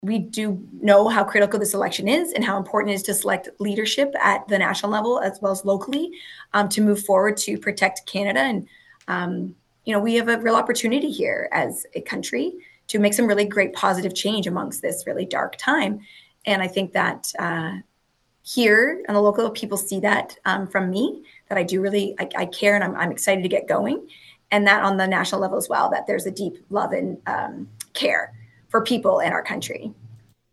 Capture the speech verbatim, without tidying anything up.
we do know how critical this election is and how important it is to select leadership at the national level as well as locally um, to move forward to protect Canada. And, um, you know, we have a real opportunity here as a country to make some really great positive change amongst this really dark time. And I think that uh, here on the local, people see that um, from me, that I do really, I, I care and I'm, I'm excited to get going. And that on the national level as well, that there's a deep love and um, care for people in our country.